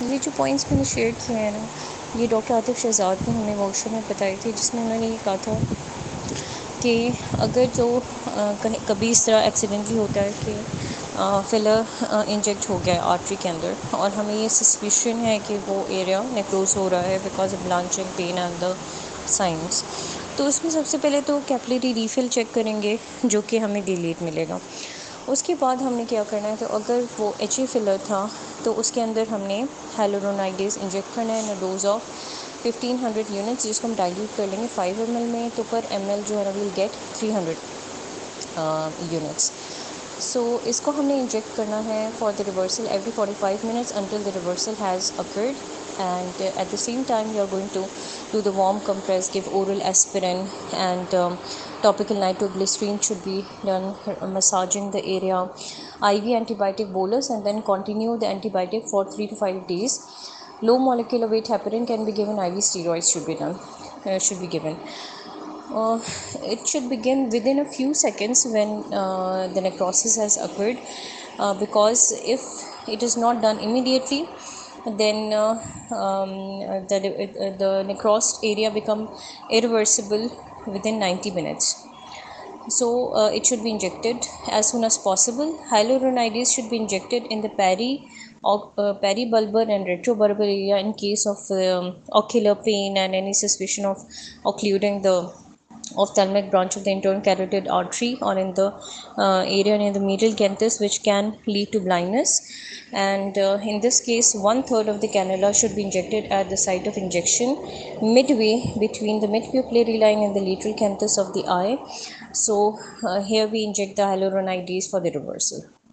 ये जो पॉइंट्स मैंने शेयर किए हैं ना, ये डॉक्टर आतिफ शहजाद ने हमें वर्कशॉप में बताई थी, जिसमें उन्होंने ये कहा था कि अगर जो कहीं कभी इस तरह एक्सीडेंटली होता है कि फिलर इंजेक्ट हो गया है आर्टरी के अंदर, और हमें ये सस्पिशन है कि वो एरिया नेक्रोज हो रहा है because of blanching pain and the science, तो उसमें सबसे पहले तो कैपिलरी रीफिल चेक करेंगे, जो कि हमें डिलीट मिलेगा। उसके बाद हमने क्या करना है, तो अगर वो एच ई फिलर था तो उसके अंदर हमने हाइलुरोनाइडेज इंजेक्ट करना है इन डोज ऑफ 1500 यूनिट्स, जिसको हम डाइल्यूट कर लेंगे 5 ml में, तो पर ml जो है ना विल गेट 300 यूनिट्स। सो इसको हमने इंजेक्ट करना है for the reversal every 45 minutes until the reversal has occurred, and at the same time you are going to do the warm compress, give oral aspirin, and topical nitroglycerin should be done, massaging the area, IV antibiotic bolus, and then continue the antibiotic for 3 to 5 days. Low molecular weight heparin can be given, IV steroids should be done, should be given. uh, it should begin within a few seconds when the necrosis has occurred, because if it is not done immediately, then the necrosed area become irreversible within 90 minutes. So it should be injected as soon as possible. Hyaluronidase should be injected in the peribulbar and retrobulbar area in case of ocular pain and any suspicion of occluding the ophthalmic branch of the internal carotid artery, or in the area near the medial canthus, which can lead to blindness. And in this case, 1/3 of the cannula should be injected at the site of injection, midway between the midpupillary line and the lateral canthus of the eye. So here we inject the hyaluronidase for the reversal.